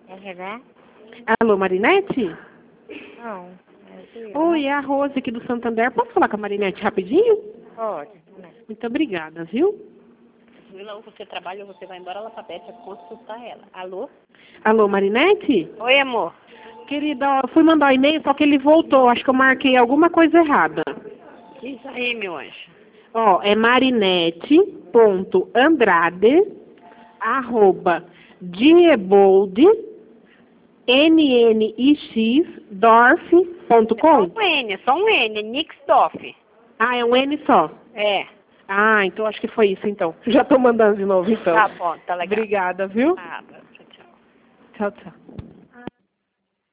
RH? Alô, Marinete? Não. Oi, é a Rose aqui do Santander. Posso falar com a Marinete rapidinho? Pode. Muito obrigada, viu? Ou você trabalha ou você vai embora lá pra Bete consultar ela. Alô? Alô, Marinete? Oi, amor. Querida, eu fui mandar um e-mail, só que ele voltou. Acho que eu marquei alguma coisa errada. Isso aí, meu anjo. Ó, é marinete.andrade@diebold, nixdorf.com. É só um N, Nixdorf. Ah, é um N só. É. Ah, então acho que foi isso, então. Já tô mandando de novo, então. Tá bom, tá legal. Obrigada, viu? Nada. Tchau, tchau. Tchau, tchau.